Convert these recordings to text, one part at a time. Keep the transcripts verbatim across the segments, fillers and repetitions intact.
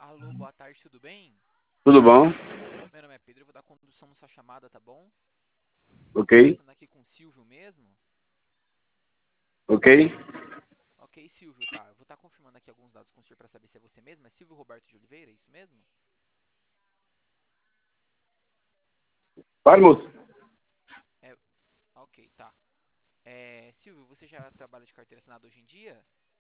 Alô, boa tarde, tudo bem? Tudo bom? Meu nome é Pedro, eu vou dar condução na sua chamada, tá bom? Tô Ok? conversando aqui com o Silvio mesmo. Ok? Ok, Silvio, tá. Eu vou estar confirmando aqui alguns dados com o senhor pra saber se é você mesmo. É Silvio Roberto de Oliveira, é isso mesmo? Vai, moço. É, ok, tá. É, Silvio, você já trabalha de carteira assinada hoje em dia?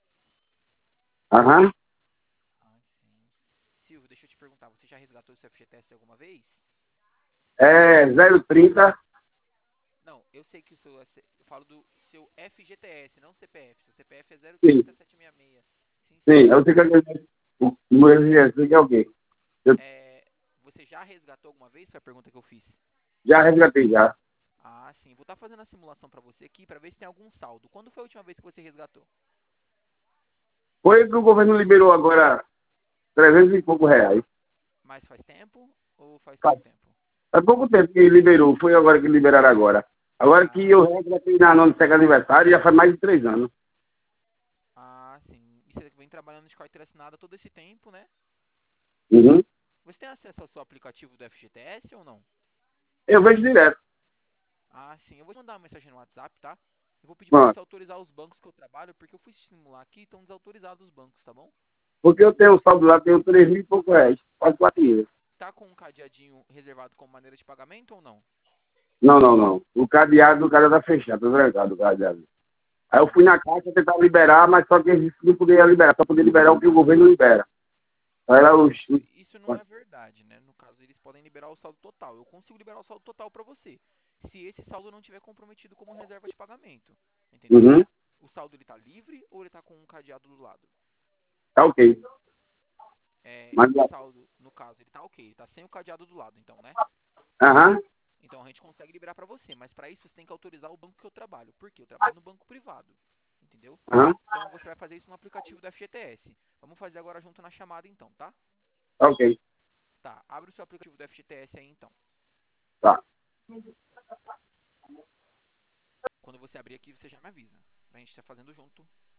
Aham. Ah, sim. Silvio, deixa eu te perguntar, você já resgatou o seu F G T S alguma vez? É zero trinta. Não, eu sei que o seu. Eu falo do seu F G T S, não C P F. Seu C P F é zero Sim, trinta sete seis seis. Sim, sim. sim. Eu sei que é o número de Jesus é o quê? Eu É, você já resgatou alguma vez? Foi a pergunta que eu fiz. já resgatei já. Ah, sim. Vou estar fazendo a simulação pra você aqui pra ver se tem algum saldo. Quando foi a última vez que você resgatou? Foi que o governo liberou agora trezentos e pouco reais. Mas faz tempo ou faz Faz pouco tempo? faz pouco tempo que liberou. Foi agora que liberaram agora. Agora que Ah, eu resgatei na nona século aniversário, já faz mais de três anos. ah, sim. E você vem trabalhando de carteira assinada todo esse tempo, né? Uhum. Você tem acesso ao seu aplicativo do F G T S ou não? Eu vejo direto. Ah, sim. Eu vou te mandar uma mensagem no WhatsApp, tá? Eu vou pedir pra você Pronto. autorizar os bancos que eu trabalho, porque eu fui simular aqui e estão desautorizados os bancos, tá bom? Porque eu tenho o saldo lá, tenho três mil e pouco reais. Quase quatro mil. Tá com um cadeadinho reservado como maneira de pagamento ou não? Não, não, não. O cadeado, o cara tá fechado, tá trancado o cadeado. Aí eu fui Ah, na sim. caixa tentar liberar, mas só que eles não podiam liberar, só podia liberar o que o governo libera. Aí lá Não, os. isso, isso não é verdade, né? No caso, eles podem liberar o saldo total. Eu consigo liberar o saldo total pra você, se esse saldo não tiver comprometido como reserva de pagamento, entendeu? Uhum, O saldo ele tá livre ou ele tá com um cadeado do lado? tá ok. É, Mas, esse saldo, no caso, ele tá ok, ele tá sem o cadeado do lado, então, né? aham, Então a gente consegue liberar pra você, mas pra isso você tem que autorizar o banco que eu trabalho. Por quê? Eu trabalho no banco privado, entendeu? aham, Então você vai fazer isso no aplicativo do F G T S. Vamos fazer agora junto na chamada então, tá? tá ok. Tá, abre o seu aplicativo do F G T S aí então. Tá. Quando você abrir aqui, você já me avisa. Pra gente estar fazendo junto.